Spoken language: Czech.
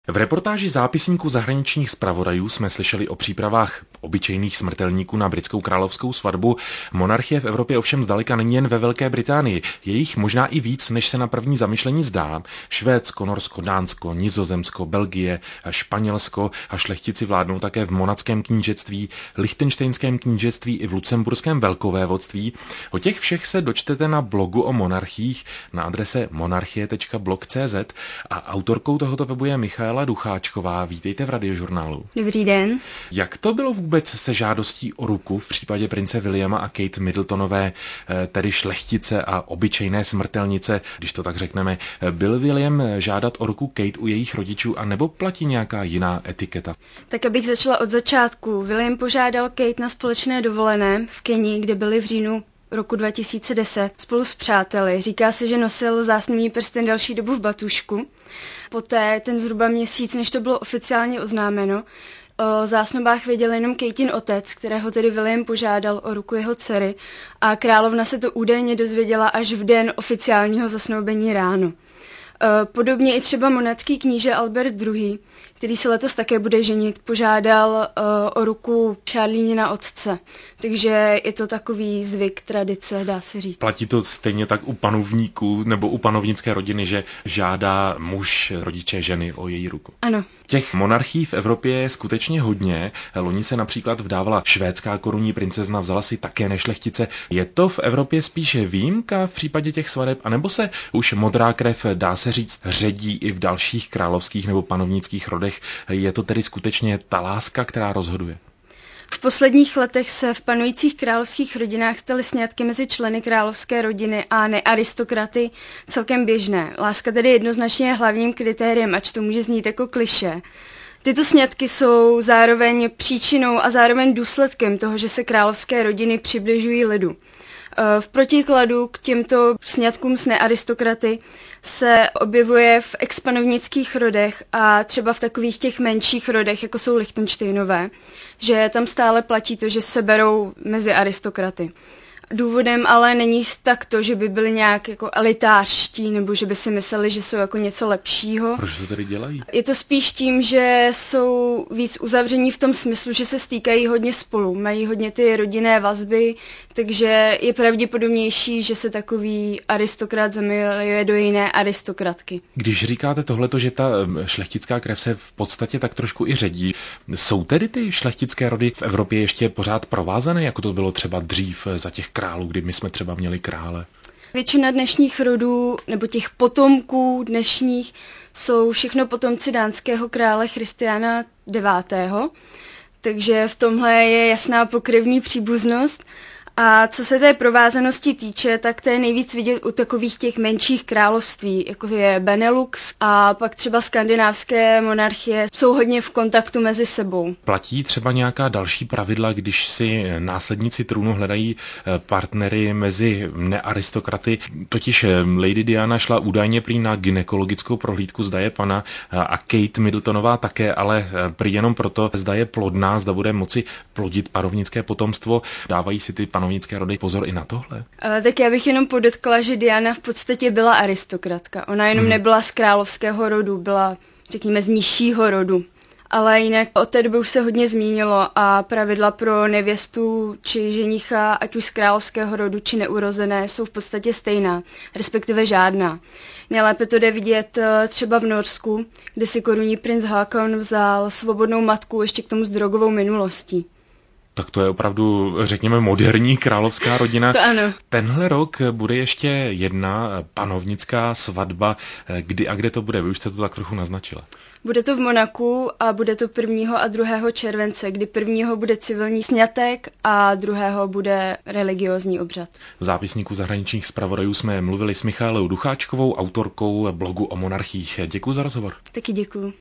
V reportáži zápisníku zahraničních zpravodajů jsme slyšeli o přípravách obyčejných smrtelníků na britskou královskou svatbu. Monarchie v Evropě ovšem zdaleka není jen ve Velké Británii. Je jich možná i víc, než se na první zamyšlení zdá. Švédsko, Norsko, Dánsko, Nizozemsko, Belgie, Španělsko a šlechtici vládnou také v Monackém knížectví, Lichtenštejnském knížectví i v Lucemburském velkovévodství. O těch všech se dočtete na blogu o monarchiích na adrese monarchie.blog.cz a autorkou tohoto webu je Michaela Ducháčková. Vítejte v Radiožurnálu. Dobrý den. Jak to bylo vůbec se žádostí o ruku v případě prince Williama a Kate Middletonové, tedy šlechtice a obyčejné smrtelnice, když to tak řekneme? Byl William žádat o ruku Kate u jejich rodičů a nebo platí nějaká jiná etiketa? Tak abych začala od začátku. William požádal Kate na společné dovolené v Keni, kde byli v říjnu roku 2010 spolu s přáteli. Říká se, že nosil zásnubní prsten další dobu v batušku. Poté, ten zhruba měsíc, než to bylo oficiálně oznámeno, o zásnubách věděl jenom Katin otec, kterého tedy William požádal o ruku jeho dcery, a královna se to údajně dozvěděla až v den oficiálního zasnoubení ráno. Podobně i třeba monacký kníže Albert II., který se letos také bude ženit, požádal o ruku Charlínina otce. Takže je to takový zvyk, tradice, dá se říct. Platí to stejně tak u panovníků nebo u panovnické rodiny, že žádá muž rodiče ženy o její ruku? Ano. Těch monarchií v Evropě je skutečně hodně. Loni se například vdávala švédská korunní princezna, vzala si také nešlechtice. Je to v Evropě spíše výjimka v případě těch svateb, anebo se už modrá krev, dá se říct, ředí i v dalších královských nebo panovnických rodech? Je to tedy skutečně ta láska, která rozhoduje? V posledních letech se v panujících královských rodinách staly sňatky mezi členy královské rodiny a nearistokraty celkem běžné. Láska tedy jednoznačně je hlavním kritériem, ač to může znít jako klišé. Tyto sňatky jsou zároveň příčinou a zároveň důsledkem toho, že se královské rodiny přibližují lidu. V protikladu k těmto sňatkům s nearistokraty se objevuje v expanovnických rodech a třeba v takových těch menších rodech, jako jsou Lichtenštejnové, že tam stále platí to, že se berou mezi aristokraty. Důvodem ale není tak to, že by byli nějak jako elitářští, nebo že by si mysleli, že jsou jako něco lepšího. Proč to tedy dělají? Je to spíš tím, že jsou víc uzavření v tom smyslu, že se stýkají hodně spolu, mají hodně ty rodinné vazby, takže je pravděpodobnější, že se takový aristokrat zamiluje do jiné aristokratky. Když říkáte tohleto, že ta šlechtická krev se v podstatě tak trošku i ředí, jsou tedy ty šlechtické rody v Evropě ještě pořád provázané, jako to bylo třeba dřív za těch králů, kdy my jsme třeba měli krále? Většina dnešních rodů, nebo těch potomků dnešních, jsou všechno potomci dánského krále Christiana IX. Takže v tomhle je jasná pokrevní příbuznost. A co se té provázanosti týče, tak to je nejvíc vidět u takových těch menších království, jako je Benelux a pak třeba skandinávské monarchie, jsou hodně v kontaktu mezi sebou. Platí třeba nějaká další pravidla, když si následníci trůnu hledají partnery mezi nearistokraty? Totiž Lady Diana šla údajně prý na gynekologickou prohlídku, zda je pana, a Kate Middletonová také, ale prý jenom proto, zda je plodná, zda bude moci plodit panovnické potomstvo. Dávají si ty panovnické rody pozor i na tohle? Tak já bych jenom podotkla, že Diana v podstatě byla aristokratka. Ona jenom nebyla z královského rodu, byla, řekněme, z nižšího rodu. Ale jinak od té doby už se hodně zmínilo a pravidla pro nevěstu či ženicha, ať už z královského rodu či neurozené, jsou v podstatě stejná, respektive žádná. Nejlépe to jde vidět třeba v Norsku, kde si korunní princ Haakon vzal svobodnou matku ještě k tomu s drogovou minulostí. Tak to je opravdu, řekněme, moderní královská rodina. To ano. Tenhle rok bude ještě jedna panovnická svatba. Kdy a kde to bude? Vy už jste to tak trochu naznačila. Bude to v Monaku a bude to 1. a 2. července, kdy 1. bude civilní sňatek a 2. bude religiózní obřad. V zápisníku zahraničních zpravodajů jsme mluvili s Michaelou Ducháčkovou, autorkou blogu o monarchiích. Děkuji za rozhovor. Taky děkuji.